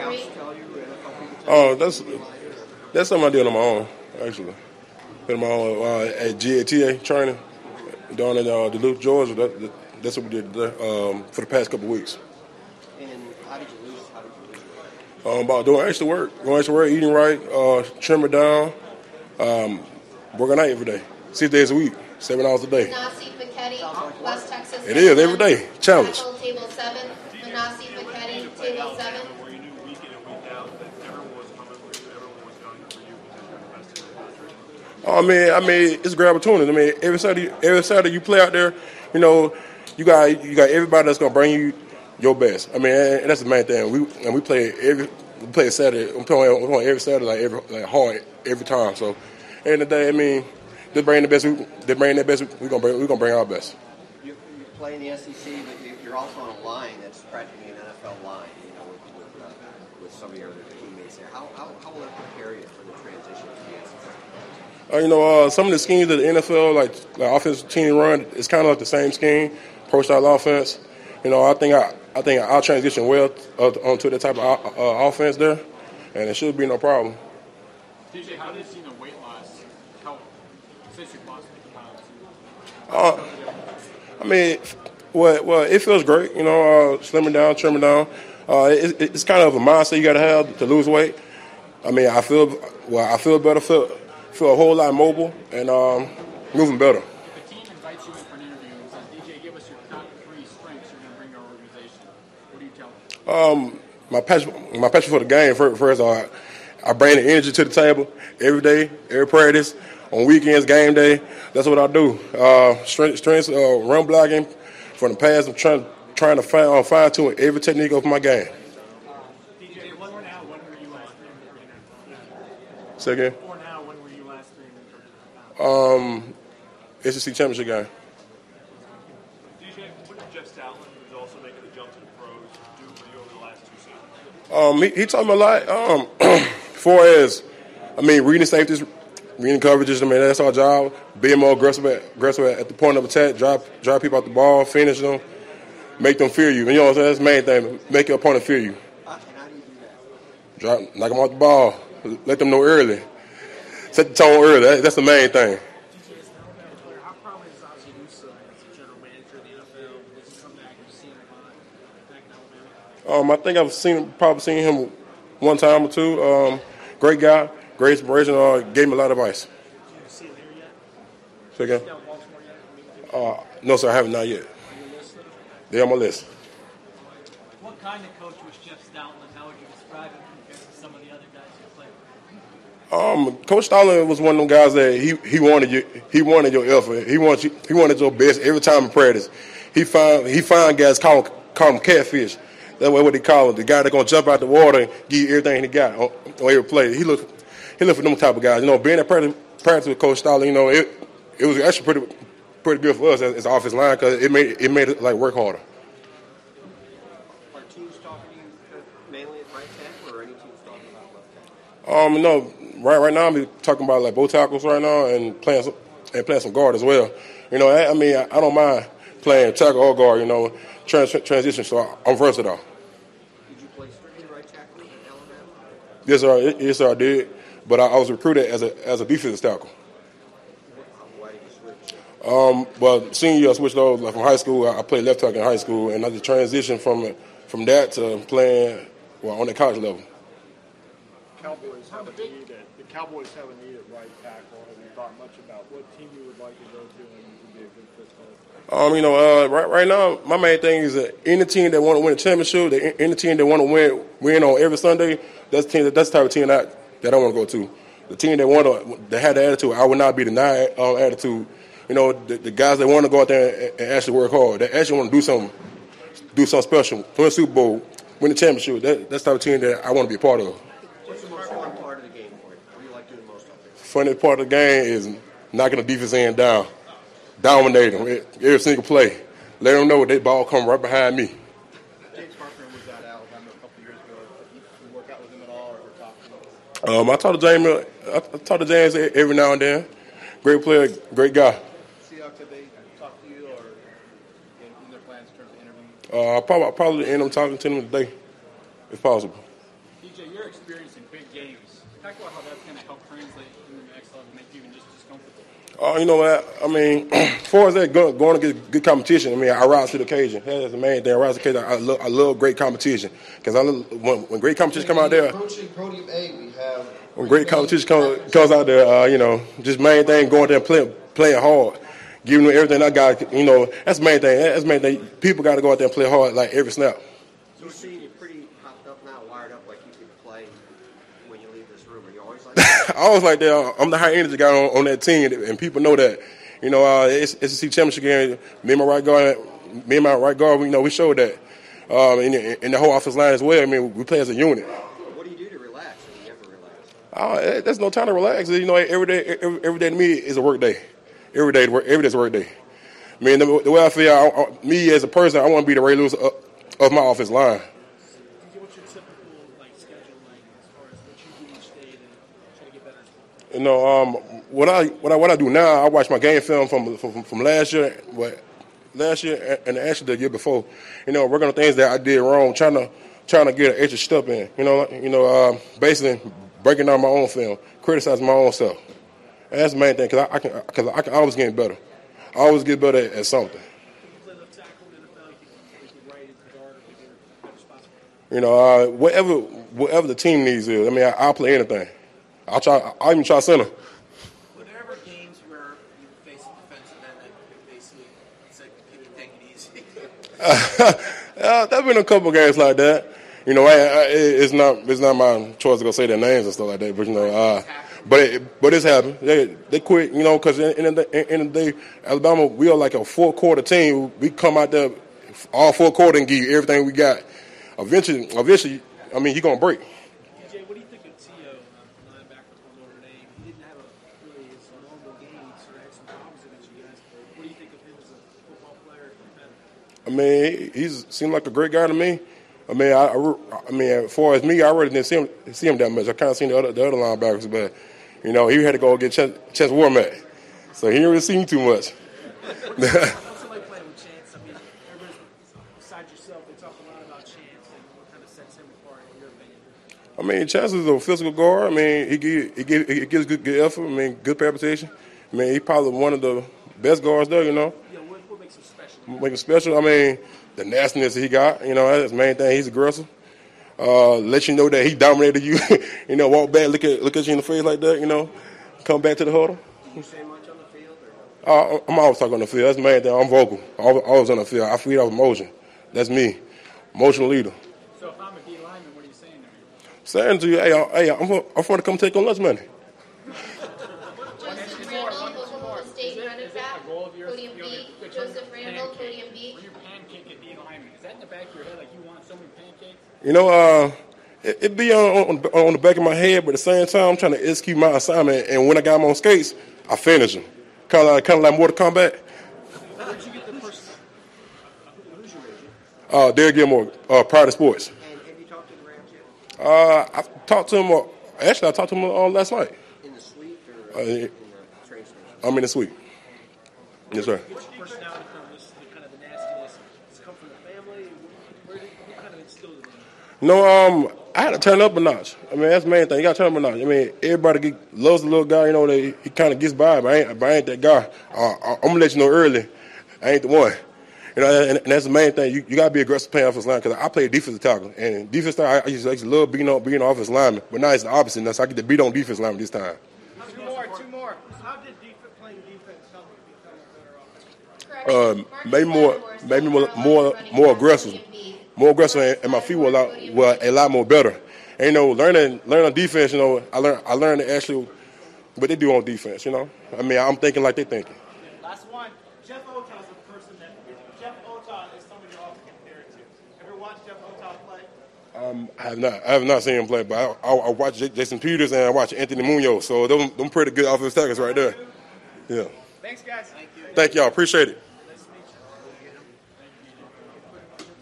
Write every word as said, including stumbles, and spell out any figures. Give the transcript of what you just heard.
scouts tell you? Oh, that's that's something I did on my own, actually. Did on my own uh, at G A T A training down in uh, Duluth, Georgia. That, that, that's what we did there, um, for the past couple of weeks. And how did you lose? How did you lose weight? Um, about doing extra work, doing extra work, eating right, uh, trimming down, um, working out every day, six days a week, seven hours a day. Manasi Paquetti, West Texas. It is every day challenge. Table seven. Manasi Paquetti, table seven. Where you knew week in and week out that everyone was coming for you, everyone was gunning for you because you're the best in the country. Oh, I mean, I mean, it's a great opportunity. I mean, every Saturday, every Saturday you play out there, you know, you got you got everybody that's gonna bring you your best. I mean, and that's the main thing. We and we play every we play Saturday. I'm playing, we're playing every Saturday, like every like hard every time. So, at the end of the day, I mean, they bring the best. We, they bring their best. We gonna bring we gonna bring our best. You, you play in the S E C, but you, you're also on a line that's practically an N F L line. You know, with with, uh, with some of your other teammates there. How how how will it prepare you for the transition to the S E C? Uh, you know, uh, some of the schemes that the N F L, like, like offensive team run, it's kind of like the same scheme, pro style offense. You know, I think I, I think I'll transition well uh, onto that type of uh, offense there, and it should be no problem. D J, how did you see the weight loss help since you've lost fifty pounds? Uh, I mean, well, well, it feels great. You know, uh, slimming down, trimming down. Uh, it, it's kind of a mindset you got to have to lose weight. I mean, I feel well. I feel better. Feel feel a whole lot mobile and um, moving better. If the team invites you in for an interview and says, D J, give us your top three strengths you're going to bring to our organization, what do you tell them? Um, my passion, my passion for the game. First, first I, I bring the energy to the table every day, every practice, on weekends, game day. That's what I do. Uh, strength, strengths, uh, run blocking from the past. I'm trying, trying to find, uh, fine tune every technique of my game. D J, one more now. When were you last three? Say again. Four now. When were you last three? Um, S E C championship game. D J, what did Jeff Stoutland, who's also making the jump to the pros, do for you over the last two seasons? Um, he, he taught me a lot. Um, far as, I mean, reading safeties, reading coverages. I mean, that's our job. Being more aggressive at, aggressive at the point of attack, drive, drive people out the ball, finish them, make them fear you. You know what I'm saying? That's the main thing. Make your opponent fear you. How, how do you do that? Drop, knock them off the ball. Let them know early. Set the tone early. That, that's the main thing. How prominent is Ozzie Newsome as a general manager of the N F L? Does he come back and see him back in Alabama? Um, I think I've seen probably seen him one time or two. Um, great guy, great inspiration. Uh, gave me a lot of advice. Did you see him there yet? Say again? Down Baltimore yet? Uh, no, sir, I haven't not yet. They're on my list. What kind of coach was Jeff Stoutland? How would you describe him compared to some of the other guys you played with? Um, Coach Stoutland was one of them guys that he, he wanted you. He wanted your effort. He wanted you, he wanted your best every time in practice. He found he found guys call call them catfish. That's what they call him. The guy that's gonna jump out the water and give you everything he got on, on every play. He looked he looked for them type of guys. You know, being at practice, practice with Coach Stoutland, you know, it it was actually pretty pretty good for us as, as an offensive line because it made it made it like work harder. Are teams talking to you mainly at right tackle, or any teams talking about left tackle? Um, no, right right now I'm talking about like both tackles right now and playing some, and playing some guard as well. You know, I, I mean, I, I don't mind playing tackle or guard. You know, trans, transition. So I, I'm versatile. Did you play strictly right tackle at Alabama? Yes, sir. Yes, sir. I did, but I, I was recruited as a as a defensive tackle. Why did you switch? Um, well, senior year I switched over like from high school. I, I played left tackle in high school, and I just transitioned from from that to playing well on the college level. Cowboys have a need at the Cowboys have a need at right tackle. Have you thought much about what team you would like to go to and you would be a good fit for? Um, you know, uh, right right now, my main thing is that any team that want to win a championship, that any team that want to win win on every Sunday, that's the team. That's the type of team that that I want to go to. The team that want to that had the attitude, I would not be denied um, attitude. You know, the, the guys that want to go out there and, and actually work hard, that actually want to do something, do something special, win a Super Bowl, win the championship. That, that's the type of team that I want to be a part of. What's the most fun part of the game for you? What do you like doing most of it? Funny part of the game is knocking the defense end down, dominate them every single play, let them know that ball come right behind me. James Harper was at Alabama a couple years ago. Did you work out with him at all, or talk to him? Um, I talk to James. I talk to James every now and then. Great player, great guy. Seahawks, have they talked to you, or in, in their plans in terms of interviewing? Uh, I probably I probably end up talking to him today, if possible. D J, your experience in big games. Talk about how that's going to help translate in the next level, make you even just as comfortable. Uh, you know what? I mean, as far as that go, going to get good competition, I mean, I rise to the occasion. That's the main thing. I rise to the occasion. I love, I love great competition because I love, when, when great competition come out there. Approaching podium A, we have When great competition comes comes out there, uh, you know, just main thing going there and playing playing hard, giving them everything I got. You know, that's the main thing. That's the main thing. People got to go out there and play hard like every snap. You seem pretty hopped up now, wired up like you could play when you leave this room. Are you always like that? I always like that. I'm the high energy guy on, on that team, and people know that. You know, uh, it's S E C championship game. Me and my right guard, me and my right guard, we, you know, we showed that. Um, and, and the whole offensive line as well. I mean, we play as a unit. What do you do to relax? Or do you ever relax? Uh, there's no time to relax. You know, every day, every, every day to me is a work day. Every day, every day is a work day. I mean, the, the way I feel, I, I, me as a person, I want to be the Ray Lewis of, of my offensive line. What's your typical like schedule like as far as what you do each day to try to get better? You know, um, what I what I what I do now, I watch my game film from from, from last year, what last year and actually the year before. You know, working on things that I did wrong, trying to trying to get an extra step in. You know, you know, uh, basically breaking down my own film, criticizing my own self. And that's the main thing because I, I can because I can always get better. I always get better at, at something. You know, uh, whatever whatever the team needs is. I mean, I, I'll play anything. I'll try. I'll even try center. Were there ever games where you face a defensive end that basically said, "Can you take it easy"? uh, there's been a couple games like that. You know, I, I, it's not it's not my choice to go say their names and stuff like that. But you know, uh, but it, but it's happened. They they quit. You know, because in, in, the, in the day, Alabama, we are like a four quarter team. We come out there all four quarter and give you everything we got. Eventually, eventually, I mean, he's gonna break. D J, what do you think of T O, um, linebacker from Notre Dame? He didn't have a really his normal game. He sort of had some problems against you guys. What do you think of him as a football player and competitor? I mean, he's seemed like a great guy to me. I mean, I, I, I mean, as far as me, I really didn't see him see him that much. I kind of seen the other the other linebackers, but you know, he had to go get Chance, Chance Warmack, so he didn't really see me too much. What's it like playing with Chance? I mean, everybody's besides yourself, they talk a lot about Chance and what kind of sets him apart in your opinion. I mean, Chance is a physical guard. I mean, he give, he, give, he gives good, good effort. I mean, good preparation. I mean, he's probably one of the best guards there. You know, Yeah, what, what makes him special? make him special. I mean, the nastiness he got. You know, that's the main thing. He's aggressive. Uh, let you know that he dominated you. You know, walk back, look at look at you in the face like that. You know, come back to the huddle. Do you say much on the field? Or? Uh, I'm always talking on the field. That's the main thing. I'm vocal. Always, always on the field. I feed off emotion. That's me. Emotional leader. So if I'm a D lineman, what are you saying to me? Saying to you, hey, I- hey, I'm I'm going to come take on lunch money. Joseph Randall, Oklahoma State running back, podium B. Joseph Randall, podium B. When you pancake a D lineman, is that in the back of your head like you want so many pancakes? You know, uh, it, it be on, on on the back of my head, but at the same time, I'm trying to execute my assignment. And when I got him on skates, I finish him. Kind of like, kind of like Mortal Kombat. Where'd you get the first? Who's your agent? Uh, Derek Gilmore, uh, Pride of Sports. And have you talked to the Rams yet? Uh, I talked to him. Uh, actually, I talked to him uh, last night. In the suite or Uh, in the train station? I'm in the suite. Yes, sir. What's your personality from? This the kind of the nastiness. Does it come from the family? Where did, who kind of instilled it in you? No, um, I had to turn up a notch. I mean, that's the main thing. You got to turn up a notch. I mean, everybody get, loves the little guy. You know, they, he kind of gets by, but I ain't, but I ain't that guy. Uh, I, I'm gonna let you know early. I ain't the one. You know, and, and that's the main thing. You, you got to be aggressive playing offensive line because I play defensive tackle, and defensive tackle, I used, to, I used to love being on being on offensive lineman, but now it's the opposite. Now, so I get to beat on defensive lineman this time. Two more, two more. How did defense, playing defense help you become a better offensive player? Uh, maybe more, maybe more, more, more aggressive, more aggressive, and, and my feet were a lot, were a lot more better. And, you know, learning, learning on defense. You know, I learned, I learned to actually what they do on defense. You know, I mean, I'm thinking like they thinking. Last one. Jeff Otah is the person that Jeff Otah is somebody you often compare it to. Ever watched Jeff Otah play? Um, I have not, I have not seen him play, but I, I, I watch J- Jason Peters and I watch Anthony Munoz. So them, them pretty good offensive tackles right there. Yeah. Thanks, guys. Thank you. Thank y'all. Appreciate it.